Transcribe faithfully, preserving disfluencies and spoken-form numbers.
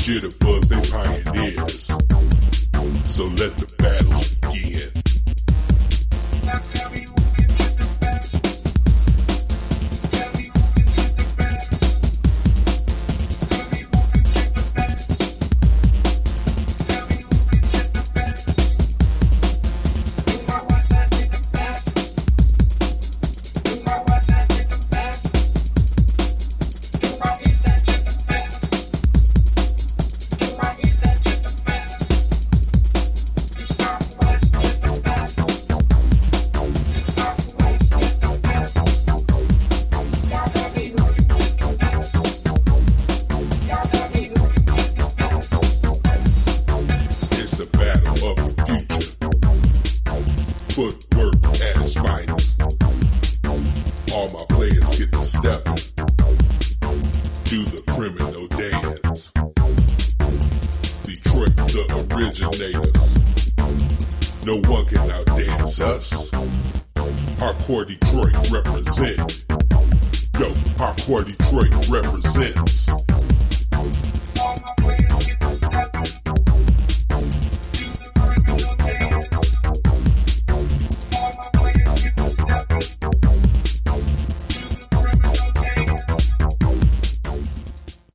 Jitterbugs, they pioneers. So let the battles begin. Now tell me who can get the best. Tell me who can get the best. Tell me who can get the best. Tell me who can get the best. Do my west side get the best. Do my west side get the best. Do my east side get the best. Do my east side get the best. Do southwest get the best. Do southwest get the best. Y'all tell me who can get the best. Y'all tell me who can get the best. It's the battle of the future. Footwork at its finest. All my players get to stepping. Do the criminal dance. Detroit, the originators. No one can outdance us. Hardcore Detroit represent. Yo, Hardcore Detroit represent.